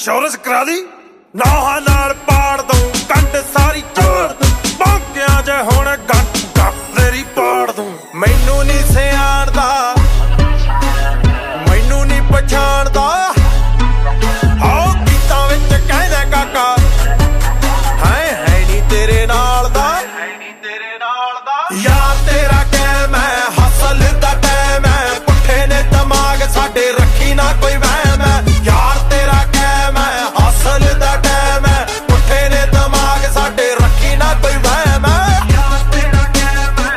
Insurance करा दी नौहां नाल पाड़ दूं कंड सारी जोड़ दूं बांकियां च हुण गट गप तेरी पाड़ दूं मैनू नी सियाणदा मैनू नी पछाणदा आओ गीतां विच कहदा काका है नी तेरे नाल दा यार तेरा कैम है हसल दा टैम है पुट्ठे ने दिमाग साडे रखी ना कोई वहम है यार तेरा कैम है हसल दा टैम है पुट्ठे ने दिमाग साडे रखी ना कोई वहम है यार तेरा कैम है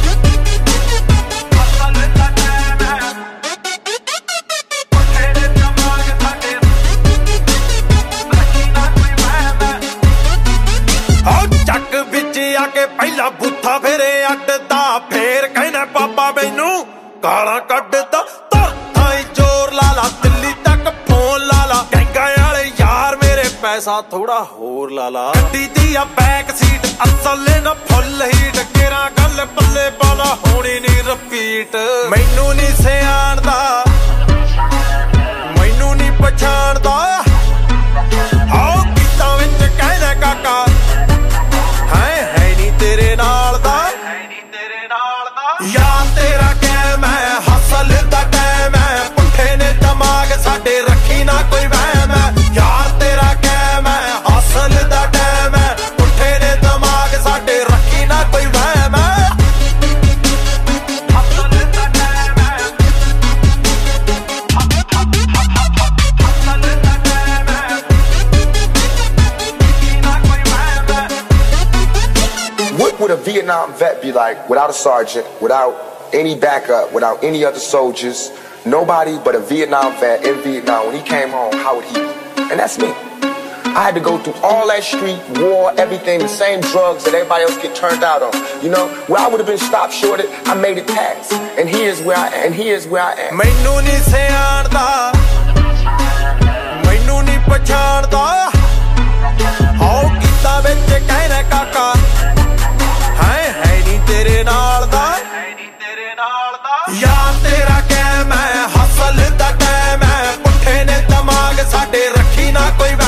हसल दा टैम है पुट्ठे ने दिमाग साडे रखी ना कोई वहम है आओ चक विच आके पहला बूथा फेरे अड्डदा फेर कहना पापा मैनू गालां कड्डदा ताई जोर ला ला दिल्ली तक फोन ला ला गैंगा वाले यार मेरे पैसा थोड़ा होर ला ला गड्डी दी आ बैक सीट असल ना फुल हीट केरा गल पल्ले पाला होनी नी रिपीट मैनू नी सियाणदा मैनू नी पछाणदा आओ गीतां विच कहदा काका है नी तेरे नाल दा यार तेरा कैम है हसल दा टैम है पुट्ठे ने दिमाग साडे रखी ना कोई वहम है यार तेरा कैम है हसल दा टैम है पुट्ठे ने दिमाग साडे रखी ना कोई वहम है हसल दा टैम है हसल दा टैम है रखी ना कोई वहम है What would a Vietnam vet be like without a sergeant, without any backup, without any other soldiers, nobody but a Vietnam vet in Vietnam? When he came home, how would he be? And that's me. I had to go through all that street war, everything, the same drugs that everybody else get turned out on. You know, where I would have been stopped shorted, I made it past. And here's where I am. And here's where I am. मैनू नी सियाणदा मैनू नी पछाणदा आओ गीतां विच कहना काका है नी तेरे नाल दा यार तेरा कैम है हसल दा टैम है पुट्ठे ने दिमाग साडे रखी ना कोई